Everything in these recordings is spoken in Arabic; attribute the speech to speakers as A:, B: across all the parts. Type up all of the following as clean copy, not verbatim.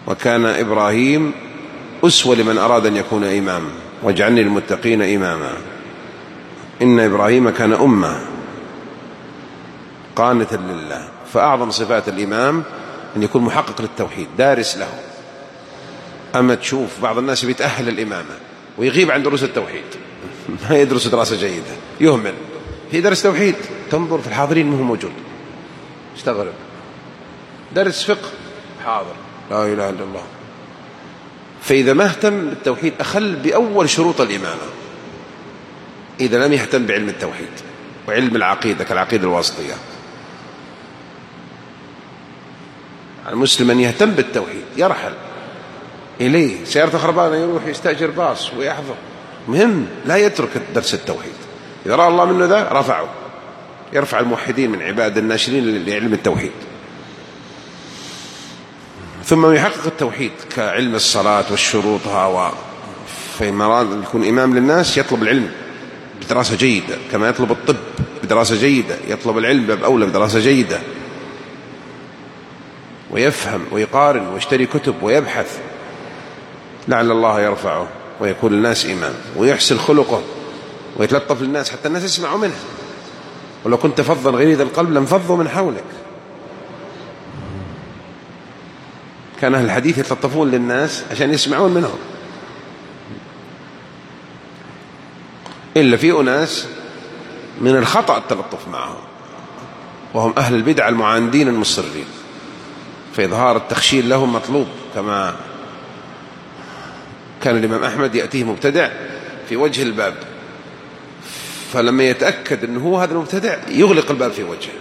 A: وكان إبراهيم أسوة لمن أراد أن يكون إماما، واجعلني للمتقين إماما. إن إبراهيم كان أمة قانتا لله. فأعظم صفات الإمام أن يكون محقق للتوحيد دارس له. أما تشوف بعض الناس بيتأهل الإمامة ويغيب عن دروس التوحيد، ما يدرس دراسة جيدة، يهمل في درس توحيد، تنظر في الحاضرين منه موجود، استغرب. درس فقه حاضر، لا إله إلا الله. فإذا ما اهتم بالتوحيد أخل بأول شروط الإمامة. إذا لم يهتم بعلم التوحيد وعلم العقيدة كالعقيدة الواسطية، المسلم أن يهتم بالتوحيد، يرحل إليه سيارة خربانة يروح يستأجر باص ويحضر، مهم لا يترك درس التوحيد. إذا رأى الله منه ذا رفعه، يرفع الموحدين من عباد الناشرين لعلم التوحيد. ثم يحقق التوحيد كعلم الصلاة والشروطها. فإما أراد يكون إمام للناس يطلب العلم بدراسة جيدة، كما يطلب الطب بدراسة جيدة، يطلب العلم باب أولى بدراسة جيدة، ويفهم ويقارن ويشتري كتب ويبحث لعل الله يرفعه ويكون الناس إمام، ويحسن خلقه ويتلطف للناس حتى الناس يسمعوا منه. ولو كنت فظا غليظ القلب لانفضوا من حولك. كان أهل الحديث يتلطفون للناس عشان يسمعون منهم، إلا في أناس من الخطأ التلطف معهم، وهم أهل البدع المعاندين المصرين، فإظهار التخشيل لهم مطلوب. كما كان الإمام أحمد يأتيه مبتدع في وجه الباب، فلما يتأكد أنه هو هذا المبتدع يغلق الباب في وجهه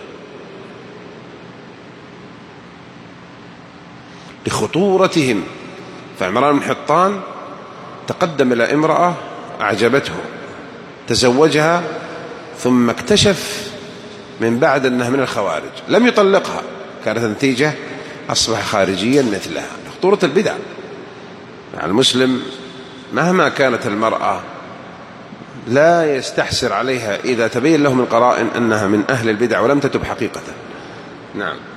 A: لخطورتهم. فعمران بن حطان تقدم إلى امرأة أعجبته، تزوجها، ثم اكتشف من بعد أنها من الخوارج، لم يطلقها، كانت نتيجة أصبح خارجيا مثلها. خطورة البدع. المسلم مهما كانت المرأة لا يستحسر عليها إذا تبين له من قرائن أنها من أهل البدع ولم تتب حقيقة. نعم.